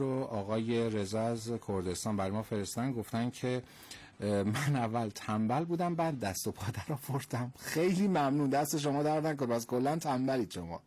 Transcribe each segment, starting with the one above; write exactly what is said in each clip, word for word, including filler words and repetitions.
رو آقای رضا از کردستان برای ما فرستن، گفتن که من اول تنبل بودم بعد دست و پا در آوردم. خیلی ممنون، دست شما درد نکنه، بس کلا تنبلید شما.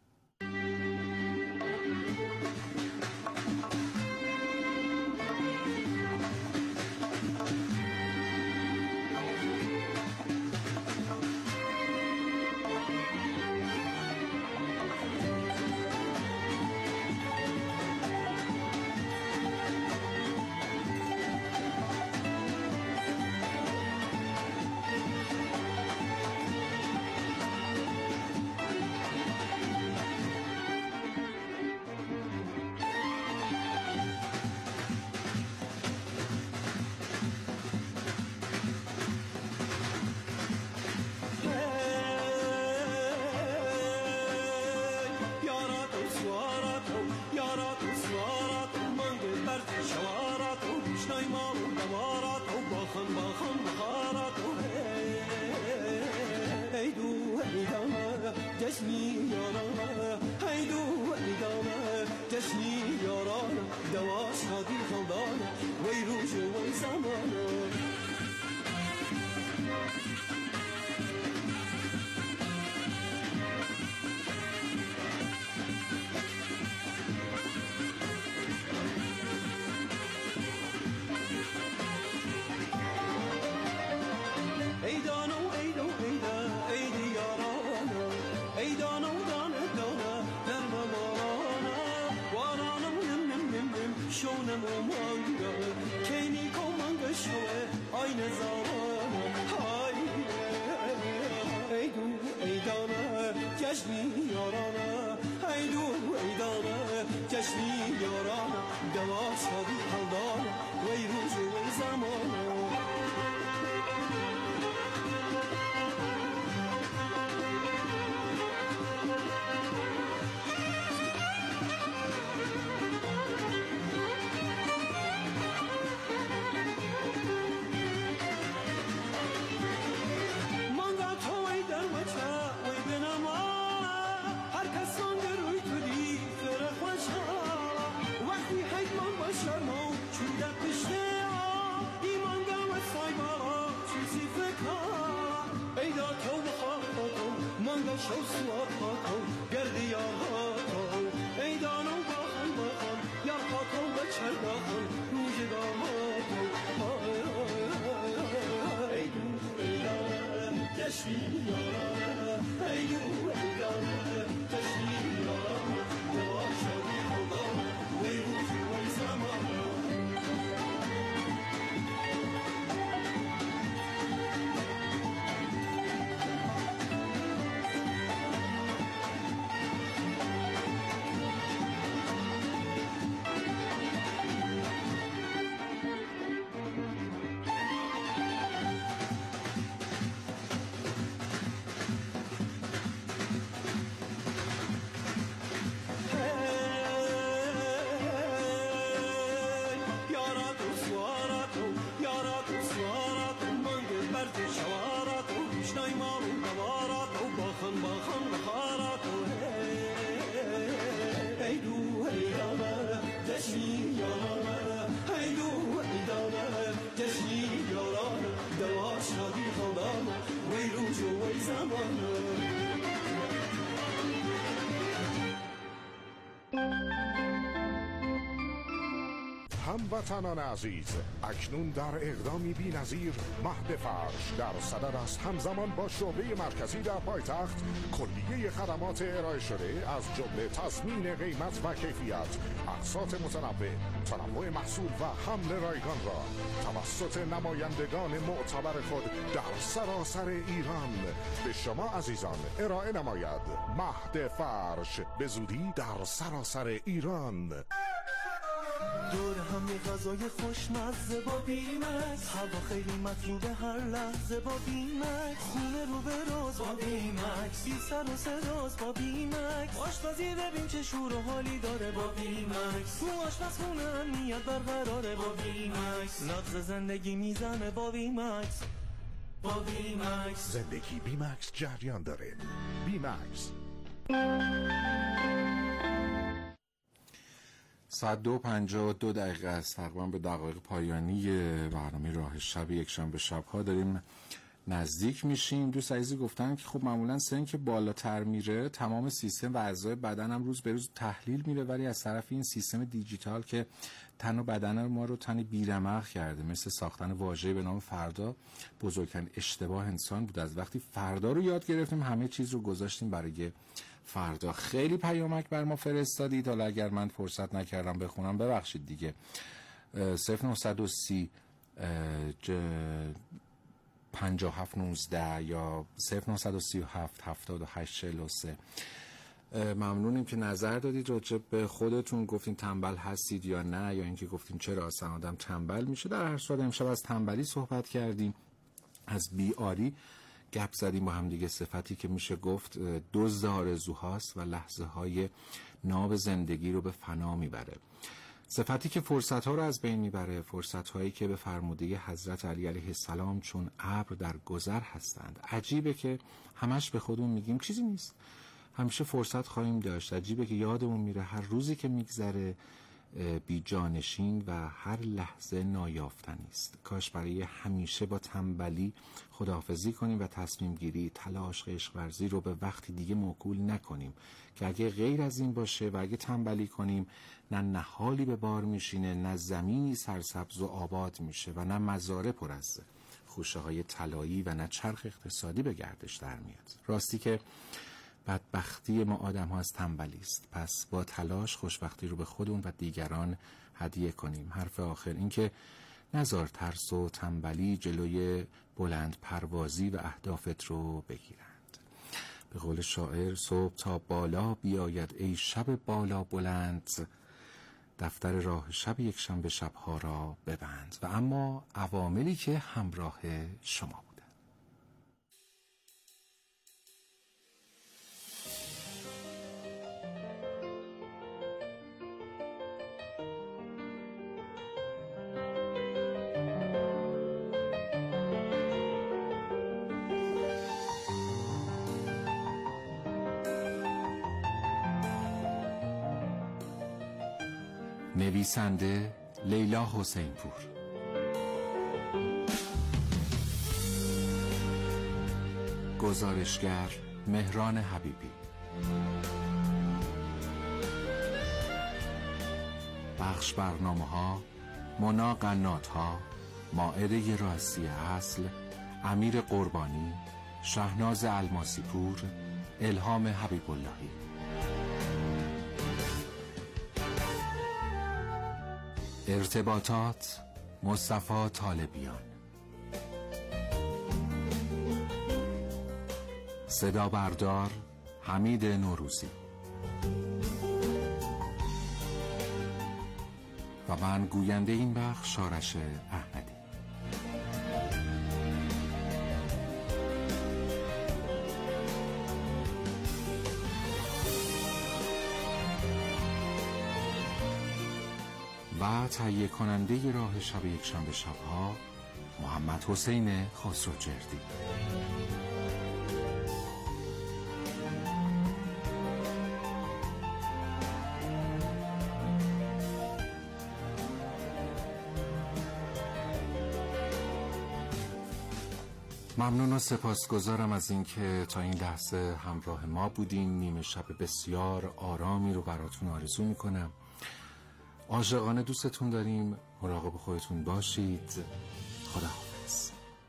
هموطنان عزیز، اکنون در اقدامی بی‌نظیر مهد فرش در صدد است همزمان با شعبه مرکزی در پایتخت کلیه خدمات ارائه شده از جمله تضمین قیمت و کیفیت، اقساط متنوع، تنوع محصول و حمل رایگان را توسط نمایندگان معتبر خود در سراسر ایران به شما عزیزان ارائه نماید. مهد فرش به زودی در سراسر ایران. دور هم یه غذای خوشمزه با بیمکس، هوا خیلی مطلوبه هر لحظه با بیمکس، خونه رو به راز با بیمکس، بی سر و سراز با بیمکس، آشپزی ببین چه شور و حالی داره با بیمکس، تو آشپزخونه امنیت برقراره با بیمکس، نبض زندگی میزنه با بیمکس. با بیمکس زندگی بیمکس جریان داره. بیمکس. ساعت دو پنجاه و دو دقیقه است، تقریبا به دقایق پایانی برنامه راه شب یکشنبه شب‌ها داریم نزدیک میشیم. دوست عزیزی گفتن که خب معمولا سن که بالاتر میره تمام سیستم و اعضای بدن هم روز به روز تحلیل میره، ولی از طرف این سیستم دیجیتال که تن و بدن ما رو تن بیرمق کرده، مثل ساختن واژه‌ای به نام فردا بزرگترین اشتباه انسان بود. از وقتی فردا رو یاد گرفتیم همه چیز رو گذاشتیم برای فردا. خیلی پیامک بر ما فرستادید، حالا اگر من فرصت نکردم بخونم ببخشید دیگه. صفر نهصد و سی پنجاه و هفت نوزده یا صفر نهصد و سی و هفت هفتاد و هشت چهل و سه. ممنونیم که نظر دادید راجع به خودتون، گفتین تنبل هستید یا نه، یا اینکه گفتین چرا اصلا آدم تنبل میشه. در هر صورت امشب از تنبلی صحبت کردیم، از بیاری گپ زدیم با هم دیگه، صفتی که میشه گفت دزد آرزوهاست و لحظه های ناب زندگی رو به فنا میبره، صفتی که فرصت ها رو از بین میبره، فرصت هایی که به فرموده حضرت علی علیه السلام چون ابر در گذر هستند. عجیبه که همش به خودمون میگیم چیزی نیست، همیشه فرصت خواهیم داشت. عجیبه که یادمون میره هر روزی که میگذره بی جانشین و هر لحظه نایافتنی است. کاش برای همیشه با تنبلی خداحافظی کنیم و تصمیم گیری، تلاش، عشق ورزی رو به وقتی دیگه موکول نکنیم که اگه غیر از این باشه و اگه تنبلی کنیم نه نهالی به بار میشینه، نه زمینی سرسبز و آباد میشه و نه مزاره پر از خوشه های طلایی و نه چرخ اقتصادی به گردش در میاد. راستی که بدبختی ما آدم ها از تنبلی است، پس با تلاش خوشبختی رو به خودمون و دیگران هدیه کنیم. حرف آخر این که نذار ترس و تنبلی جلوی بلند پروازی و اهدافت رو بگیرند. به قول شاعر صبح تا بالا بیاید ای شب بالا بلند، دفتر راه شب یکشنبه شبها را ببند. و اما عواملی که همراه شما بود. نویسنده لیلا حسین پور، گزارشگر مهران حبیبی، بخش برنامه ها مونا قنات ها، مائده راسی اصل، امیر قربانی، شهناز الماسی پور، الهام حبیب اللهی. ارتباطات مصطفی طالبیان، صدا بردار حمید نوروزی و من گوینده این بخش شارش احمدی. و تهیه کننده راه شب یکشنبه شبها محمد حسین خسروجردی. ممنون و سپاسگزارم از اینکه تا این لحظه همراه ما بودین. نیمه شب بسیار آرامی رو براتون آرزو میکنم. عاشقانه دوستتون داریم. مراقب خودتون باشید. خداحافظ.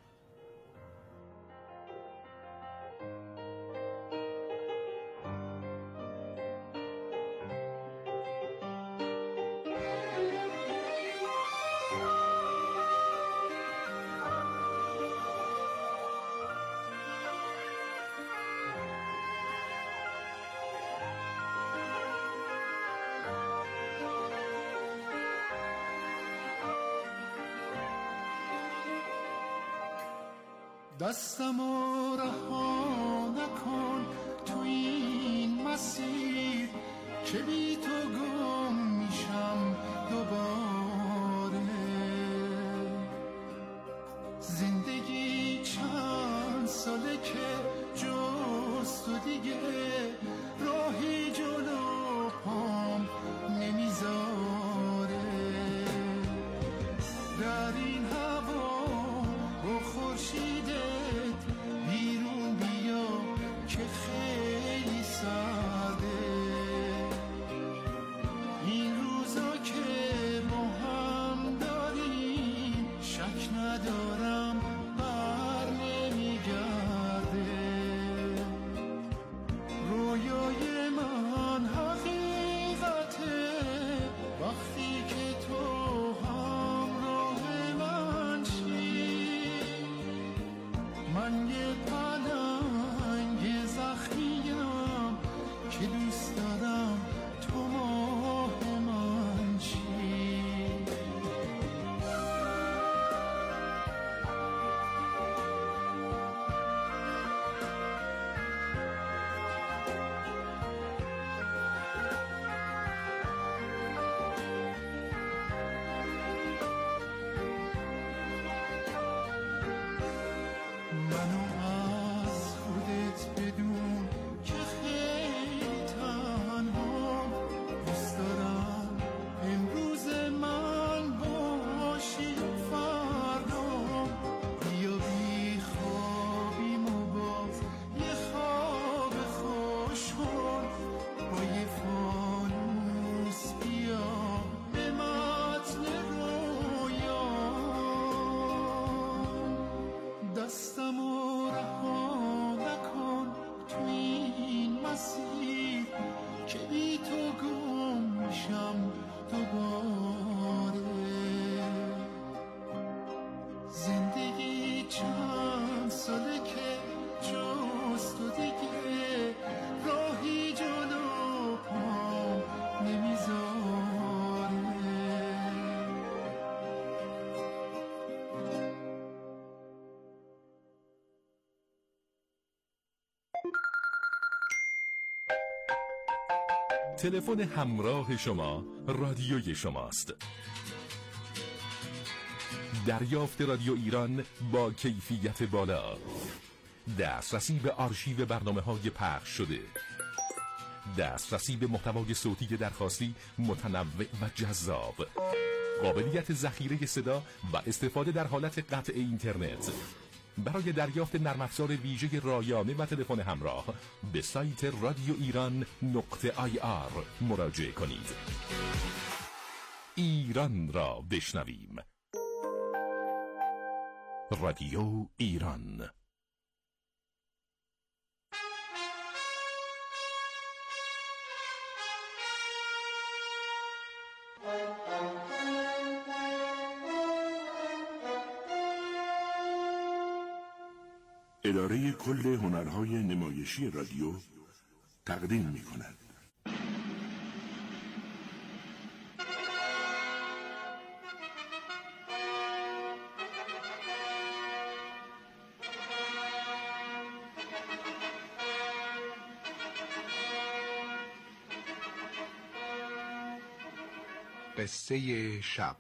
دستمو رها نکن تو این مسیر که بی تو گم میشم دوباره. زندگی چند ساله که جز تو دیگه راهی جلو پام نمیذاره. در این هوا با خورشیدت بیرون بیا که خیلی سرده. این روزا که با هم داریم شک ندارم بر نمیگرده. رویای من حقیقته وقتی که تو همراه من شی. من یه پلنگ زخمیم که دوست دارم تو ماه من شی. منو از خودت بدون که خیلی تنها دوست دارم. امروز من باشی فردا بیا بی خوابیم و باز یه خواب خوش کن. با یه فانوس بیا به متن رویا. دستمو رها نکن تو این مسیر که بی تو گم میشم دوباره. زندگی چند ساله که جز تو دیگه راهی جلو پام نمیذاره. تلفن همراه شما رادیوی شماست. دریافت رادیو ایران با کیفیت بالا، دسترسی به آرشیو برنامه‌های پخش شده، دسترسی به محتوای صوتی درخواستی متنوع و جذاب، قابلیت ذخیره صدا و استفاده در حالت قطع اینترنت. برای دریافت نرم افزار ویژه رایانه و تلفن همراه به سایت رادیو ایران نقطه آی آر مراجعه کنید. ایران را بشنویم. رادیو ایران. اداره کل هنرهای نمایشی رادیو تقدیم می کند. قصه شب.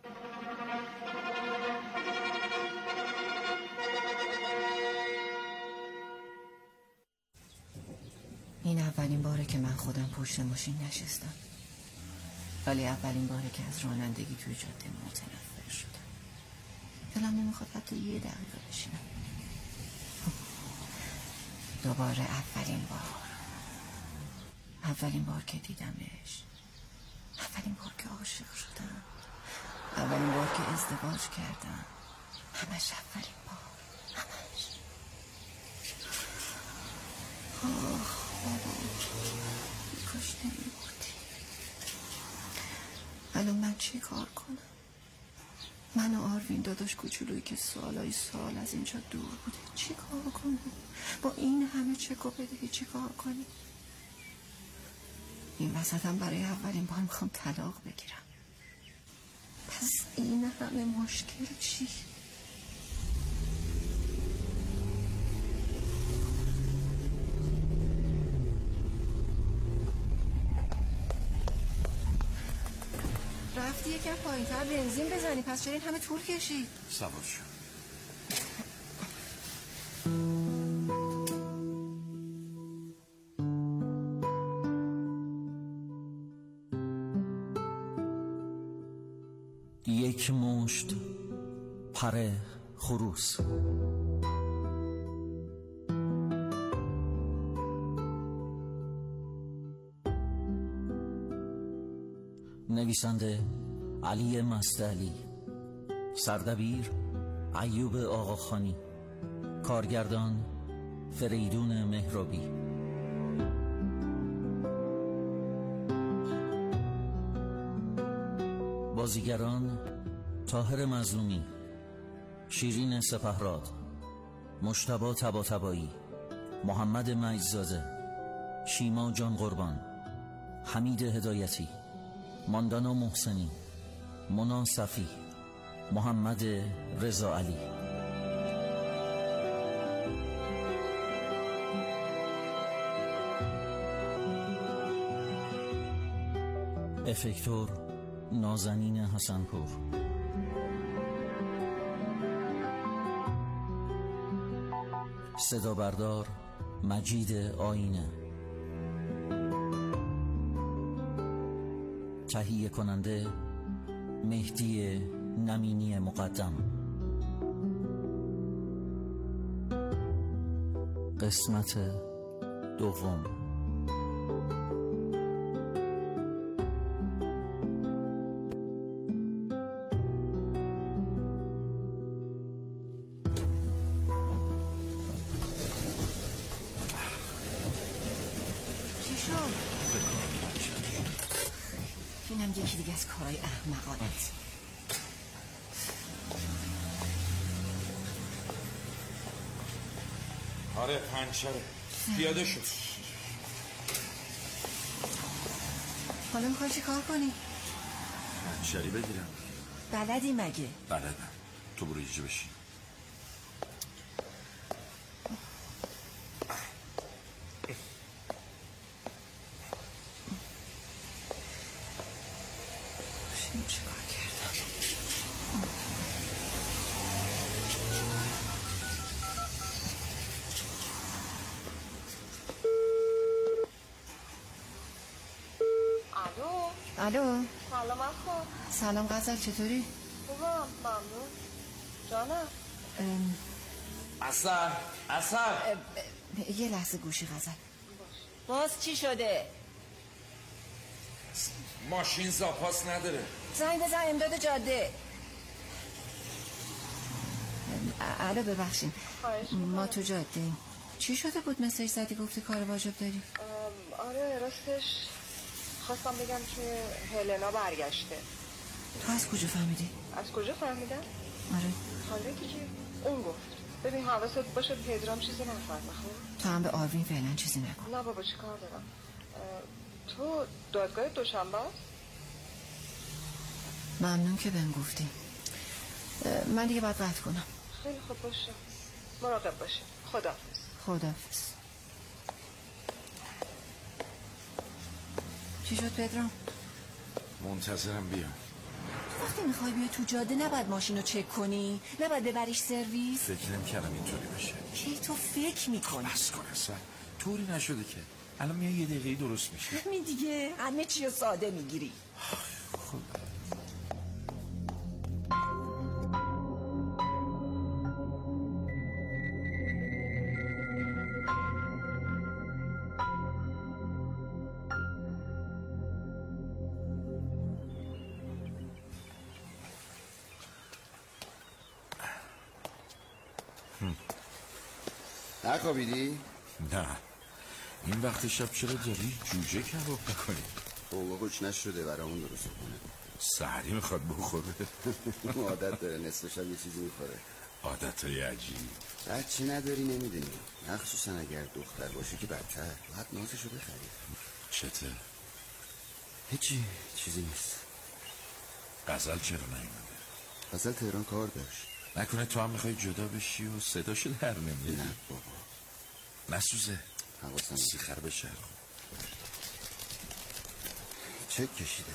این اولین باره که من خودم پشت ماشین نشستم، ولی اولین باره که از رانندگی توی جاده متنفر شدم. دلم نمیخواد حتی یه دقیقه بشینم. دوباره اولین بار اولین بار که دیدمش، اولین بار که عاشق شدم، اولین بار که ازدواج کردم. همش اولین بار، همش. آخ بابا، کاش نمی‌بودی. الان من چی کار کنم؟ من و آروین داداش کوچولویی که سالای سال از اینجا دور بوده چی کار کنم؟ با این همه چک و بدهی چی کار کنیم؟ این وسط هم برای اولین بار میخوام طلاق بگیرم. پس این همه مشکل چی؟ رفتی یکم پایین‌تر بنزین بزنی، پس چرا این همه طول کشید؟ سوار شو. یک مشت پره خروس. نویسنده علی مستعلی، سردبیر ایوب آقاخانی، کارگردان فریدون مهرابی. بازیگران طاهر مظلومی، شیرین سپهراد، مجتبی طباطبایی، محمد مجدزاده، شیما جان قربان، حمید هدایتی، ماندانا محسنی، مونا صفی، محمد رضا علی. افکتور نازنین حسنپور. صدا بردار مجید آینه. تهیه کننده مهدی نمینی مقدم. قسمت دوم. اینم یکی دیگه از کارهای احمقانت. آره پنچره. پیاده شد. حالا میخوای چی کار کنی؟ پنچری بگیرم. بلدی مگه؟ بلدم. تو برو اینجا بشین. چی کار کردم؟ الو. الو. سلام اخو. سلام غزل، چطوری؟ خوبم ممنون. جانم. اثر اثر یه لحظه گوشی غزل. باز چی شده؟ ماشین زاپاس نداره. زنگ بزن امداد جاده. الو ببخشین، ما تو جاده ایم. چی شده بود مسیج زدی گفتی کار واجب داری؟ آره راستش خواستم بگم که هلنا برگشته. تو از کجا فهمیدی؟ از کجا فهمیدم؟ آره حالا که اون گفت. ببین حواست باشه پدرام چیزی نفهمه. خب تو هم به آروین فعلا چیزی نکن. نه بابا چی کار دارم. تو دادگاه دوشنبه است؟ ممنون که بهم گفتی. من دیگه باید قطع کنم. خیلی خوب باشه، مراقب باشه. خداحافظ. خداحافظ. چی شد پدرام؟ منتظرم بیام. تو وقتی میخوای بیا تو جاده نباید ماشین رو چک کنی؟ نباید ببریش سرویس؟ فکر نمی‌کردم اینطوری بشه. چی تو فکر میکنی؟ بس کن اصلا طوری نشده که. الان میای یه دقیقه درست میشه. همین دیگه، همه چی رو ساده میگیری. خب نخوابیدی؟ نه این وقت شب چرا داری جوجه کباب میکنی؟ بابا کچ نشده برامون درست کنه. سحری میخواد بخوره. عادت داره نصف شب یه چیزی میخوره. عادتهای عجیب. هرچی نداری نمیدونی، مخصوصا اگر دختر باشه که بدتر. باید نازشو بخری. چته؟ هیچی، چیزی نیست. غزل چرا نیومده؟ غزل تهران کار داشت. نکنه تو هم میخوای جدا بشی و صداشو در نمیاری؟ نه بابا نسوزه. حواسم سیخر بشه. چک کشیده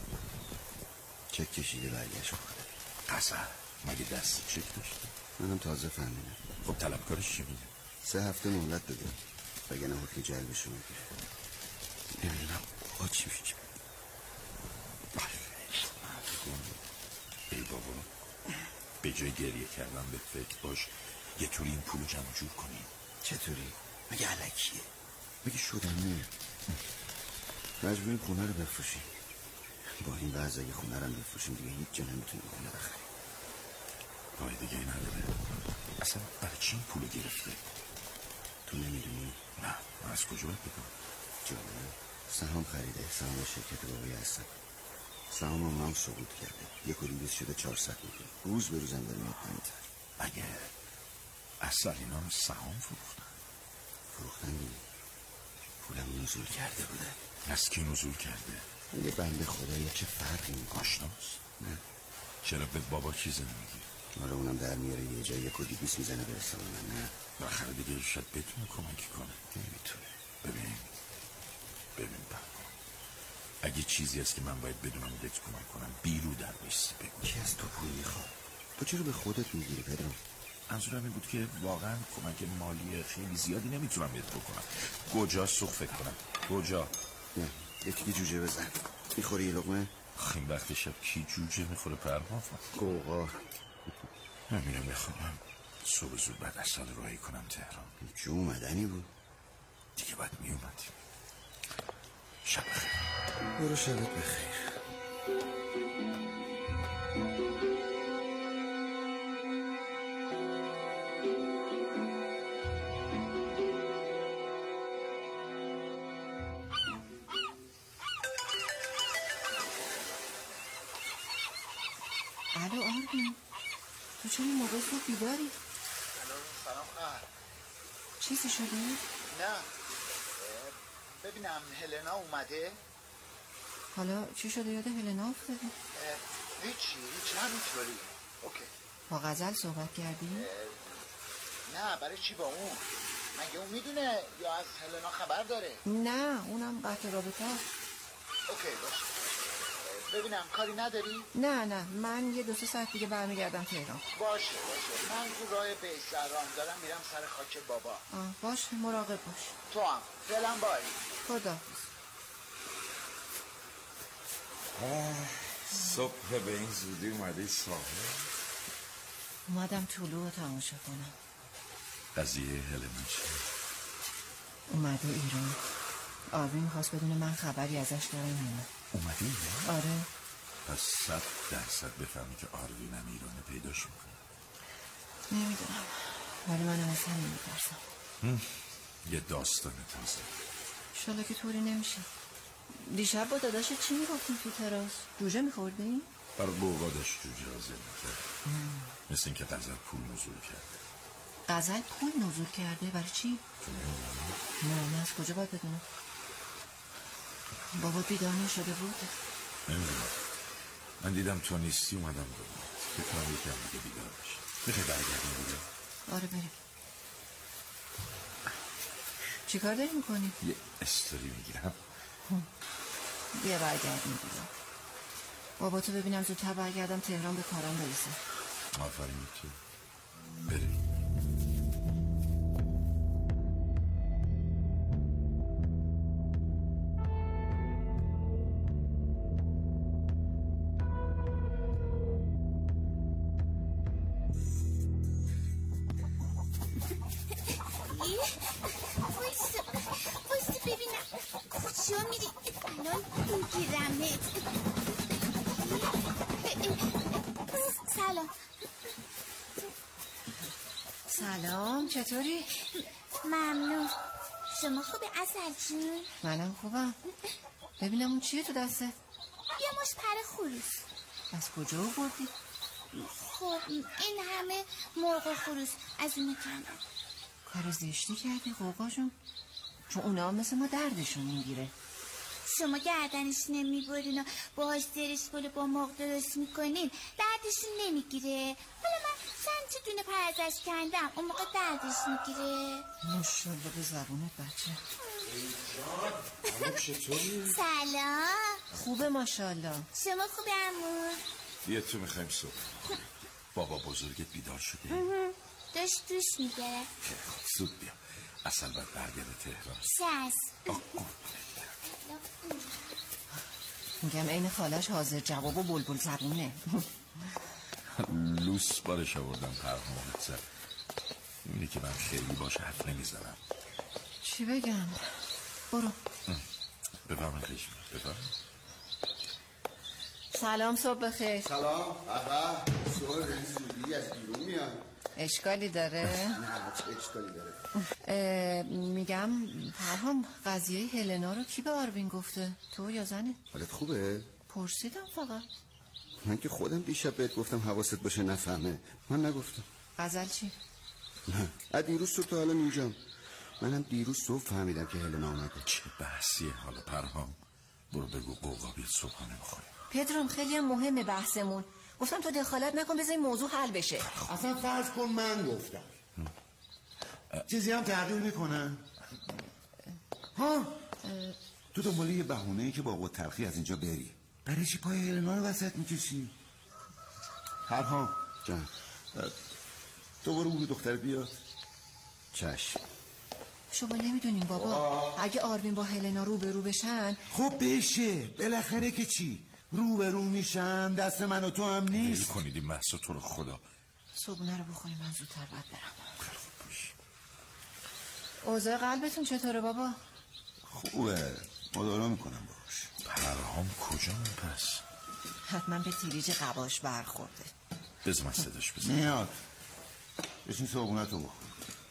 چک کشیده برگشت خورده. غزل مگه دست چک داشته؟ منم تازه فهمیدم. خب طلبکارش چی میگه؟ سه هفته مهلت داده وگرنه حکم جلبشو میگیره. نمیدونم با چی میگه. ای بابا به جای گریه کردن به فکر باش یه طوری این پولو جمع جور کنیم. چطوری؟ مگه علکیه؟ مگه شدنه؟ مجبوریم خونه رو بفروشیم. با این وضع اگه خونه رو بفروشیم دیگه هیچ جا نمیتونیم خونه بخریم. پای دیگه ای نداره. اصلا برای چی این پولو گرفته؟ تو نمیدونی؟ نه، من از کجا باید بکنم؟ جالبه سهام خریده، سهام شرکت بابای هستن. سهام هم هم سقوط کرده، یک و دیویز شده چهارصد میلیون. روز به روزم داره میاد پایین‌تر. اگه اصلا اینا هم سهام فروختن فروختن دیگه پولم نزول کرده بوده. از کی نزول کرده؟ یه بنده خدایی. چه فرقی میکنه؟ آشناست؟ نه. چرا به بابا چیزی نمیگی؟ آره اونم در میاره یه جایی یک و دیویز میزنه برسه من. نه بالاخره دیگه شاید بتونه کمکی کنه. نمیتونه. ببین ببین بابا اگه چیزی هست که من باید بدونم بهت کمک کنم بیرو در بیستی بگو. کی از تو پول میخواد؟ تو چرا به خودت میگیری پدرام؟ منظورم این بود که واقعا کمک مالی خیلی زیادی نمیتونم بهت بکنم. کجا سوخ فکر کنم؟ کجا؟ نه یکی که جوجه بزن. میخوری یه لقمه؟ این وقت شب کی جوجه میخوره پرواز؟ قوقا. نمیرم بخوام صبح زود بعد اصلا راهی کنم تهران. جو اومدنی بود دیگه باید میومدیم. شب بخیر. برو شبت بخیر. الو آرمین تو چون این موقع صبح بیداری؟ الو سلام خواهر. چیزی شده؟ نه ببینم هلنا اومده؟ حالا چی شده یاد هلنا افتادی؟ هیچی هیچ همینطوری. اوکی. با غزل صحبت کردی؟ نه برای چی با اون؟ مگه اون میدونه یا از هلنا خبر داره؟ نه اونم قطع رابطه. اوکی باشه. ببینم کاری نداری؟ نه نه من یه دو سه ساعت دیگه برمیگردم تهران. باشه باشه من تو راه بیسران دارم میرم سر خاک بابا. آه باشه مراقب باش. تو هم فعلا بای. خدا. صبح به این زودی اومده ساحل؟ اومدم طلوع تماشا کنم. قضیه هلنا چیه؟ اومده ایران. آرمین میخواست بدونه من خبری ازش دارم یا نه. اومده ایران؟ آره. پس صد درصد بفهمی که آروینم ایرانه پیداش میکنه. نمیدونم ولی منم از همین میترسم. یه داستان تازه. شالا که طوری نمیشه. دیشب با داداشت چی میگفتیم تو تراس؟ جوجه میخوردیم؟ برای بوقا داشت جوجه حاضر میکرد. مثل این که غزل پول نزول کرده. غزل پول نزول کرده؟ برای چی؟ نه من از کجا باید بدونم؟ بابا بیدار نشده بود؟ نمیدونم. من دیدم تو نیستی اومدم دارم. فکر کنم یکی هم دیگه بیدار بشه. میخوای برگردیم دیگه؟ آره بریم. چی کار داری میکنی؟ یه استوری میگیرم. بیا برگردیم دیگه. بابا تو ببینم زودتر برگردم تهران به کارم برسه. آفرین تو. بریم. سلام چطوری؟ ممنون. شما خوبه عسل جون؟ منم خوبم. ببینم اون چیه تو دسته؟ یه مش پر خروس. از کجا آوردی؟ خب این همه مرغ خروس از اون کندم. کار زشتی کردی قوقا جون، چون اونا هم مثل ما دردشون میگیره. شما گردنش نمیبرین و باهاش زرش گل با مرغ درست میکنین دردشون نمیگیره. حالا من چند چه دونه پر ازش کندم اون موقع دردش میگیره. ماشاءالله به زبونت بچه. حالا چطوری؟ سلام. خوبه ماشاءالله. شما خوبه عمو؟ بیا تو میخوایم صبح. بابا بزرگت بیدار شده؟ داشت دوش میگره. زود بیا اصلا باید برگرده تهران. شست میگم این خالش حاضر جواب و بلبل زبونه. دیروز بارش آوردم پرهامت زد. اینه که من خیلی باش حرف نمیزنم. چی بگم؟ برو بفرمایید خیشم بفرمایید. سلام، صبح بخیر. سلام. آقا صبح زودی از بیرون میاد. اشکالی داره؟ نه چه اشکالی داره؟ میگم پرهام قضیه هلنا رو کی به آروین گفته؟ تو یا زنه؟ حالت خوبه؟ پرسیدم فقط. من که خودم دیشب بهت گفتم حواست باشه نفهمه. من نگفتم. غزل چی؟ نه از دیروز صبح تا حالا اینجام. منم دیروز صبح فهمیدم که هلنا اومده. چه بحثیه حالا پرهام؟ برو بگو قوقا بیاد صبحانه بخوریم. پدرام خیلی هم مهمه بحثمون. گفتم تو دخالت نکن، بذار این موضوع حل بشه. اصلا فرض کن من گفتم چیزی هم تغییر میکنن. ها تو دنبال یه بهونه‌ای که با قوت تلخی از اینجا بری. برای چی پای هلنا رو وسط میکشی؟ پرهام جان تو برو اون دختر بیاد. چشم. شما نمیدونین بابا اگه آروین با هلنا رو به رو بشن. خب بشه بالاخره که چی رو به رو میشن. دست من و تو هم نیست. بیل کنید این محصا تو رو خدا. صبحونه رو بخوریم من زودتر باید برم. اوضاع قلبتون چطوره بابا؟ خوبه مدارا میکنم باش. پرهام کجا پس؟ حتما به تیریج قباش برخورده. بذار من صداش بزن. میاد بشین صبحونه تو بخور.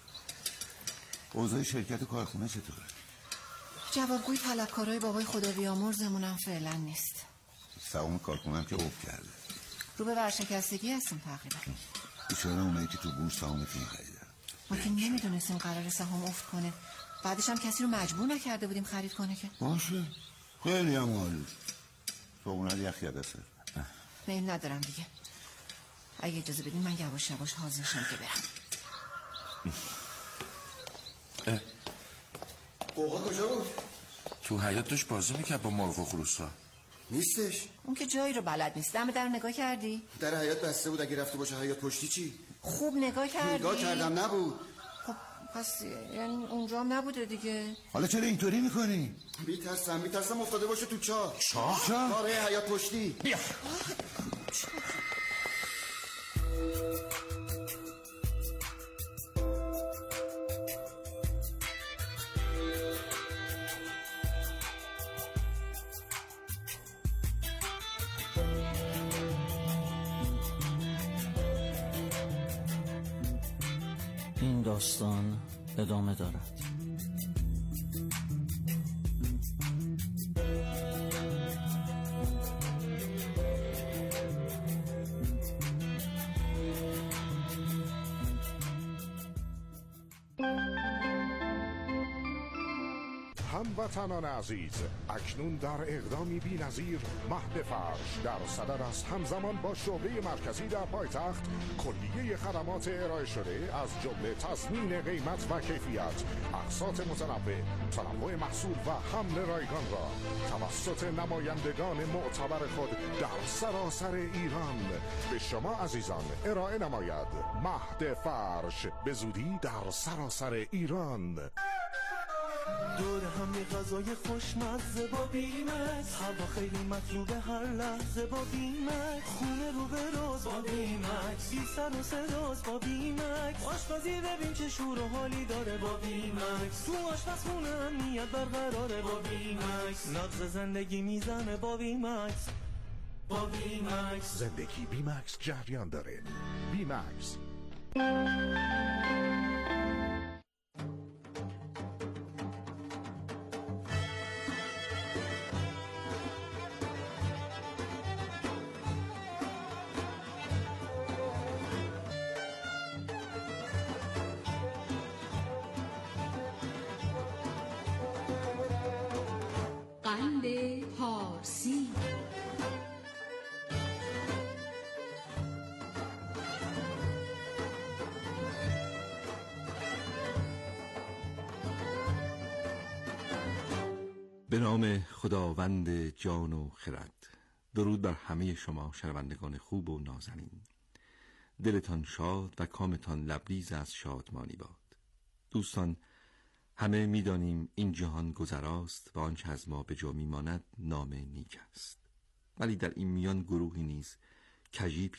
اوضاع شرکت و کارخونه چطوره؟ جوابگوی طلبکارای بابای خدا بیامرزمونم فعلا نیست. سهام کارخونه هم که افت کرده. رو به ورشکستگی هستیم تقریبا. بیچاره اونایی که تو بورس سهام تیم خریدن. ما که نمیدونستیم قرار سهام افت کنه. بعدش هم کسی رو مجبور نکرده بودیم خرید کنه که. باشه خیلی هم عالی. صبحونه یخی دسته. میل ندارم دیگه. اگه اجازه بدین من یواش یواش حاضر شم که برم. قوقا کجا بود؟ تو حیاط داشت بازی میکرد با مرغ و خروسا. نیستش. اون که جایی رو بلد نیست. دم در نگاه کردی؟ در حیاط بسته بود. اگه رفته باشه حیاط پشتی چی؟ خوب نگاه کردی؟ نگاه کردم نبود. خب پس یعنی اونجا هم نبوده دیگه. حالا چرا اینطوری میکنی؟ میترسم میترسم افتاده باشه تو چاه. چاه؟ چاه؟ آره حیاط پشتی. بیا. این داستان ادامه دارد. هموطنان عزیز، اکنون در اقدامی بی‌نظیر مهد فرش در صدد است همزمان با شعبه مرکزی در پایتخت کلیه خدمات ارائه شده از جمله تضمین قیمت و کیفیت، اقساط متنوع، تنوع محصول و حمل رایگان را توسط نمایندگان معتبر خود در سراسر ایران به شما عزیزان ارائه نماید. مهد فرش به زودی در سراسر ایران. دور هم یه غذای خوشمزه با بیمکس، هوا خیلی مطلوبه هر لحظه با بیمکس، خونه رو به روز با بیمکس، بی سر و صداست با بیمکس، آشپزی ببین چه شور و حالی داره با بیمکس، تو آشپزخونه امنیت برقراره با بیمکس، نبض زندگی میزنه با بیمکس. با بیمکس زندگی بیمکس جریان داره. بیمکس. قند پارسی. به نام خداوند جان و خرد. درود بر همه شما شنوندگان خوب و نازنین. دلتان شاد و کامتان لبریز از شادمانی باد. دوستان، همه می‌دانیم این جهان گذراست و آنچه از ما به جا می‌ماند نام نیک است. ولی در این میان گروهی نیز کژی